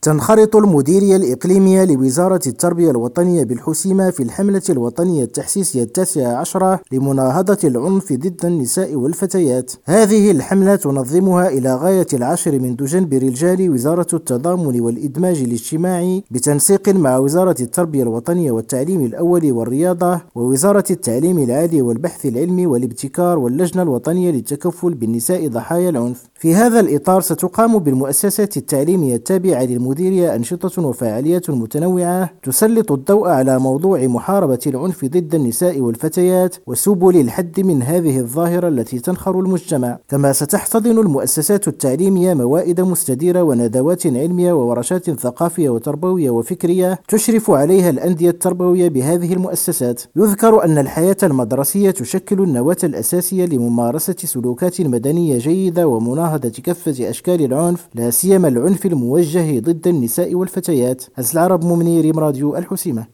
تنخرط المديرية الإقليمية لوزارة التربية الوطنية بالحسيمة في الحملة الوطنية التحسيسية 19 لمناهضة العنف ضد النساء والفتيات. هذه الحملة تنظمها إلى غاية 10 من دجنبر الرجال وزارة التضامن والإدماج الاجتماعي بتنسيق مع وزارة التربية الوطنية والتعليم الأول والرياضة ووزارة التعليم العالي والبحث العلمي والابتكار واللجنة الوطنية للتكفل بالنساء ضحايا العنف. في هذا الإطار ستقام بالمؤسسات التعليمية التابعة للمديرية أنشطة وفعاليات متنوعة تسلط الضوء على موضوع محاربة العنف ضد النساء والفتيات وسبل الحد من هذه الظاهرة التي تنخر المجتمع. كما ستحتضن المؤسسات التعليمية موائد مستديرة وندوات علمية وورشات ثقافية وتربوية وفكرية تشرف عليها الأندية التربوية بهذه المؤسسات. يذكر أن الحياة المدرسية تشكل النواة الأساسية لممارسة سلوكات مدنية جيدة ومناهضة كافة أشكال العنف، لا سيما العنف الموجه ضد النساء والفتيات. العرب ممني، ريم راديو الحسيمة.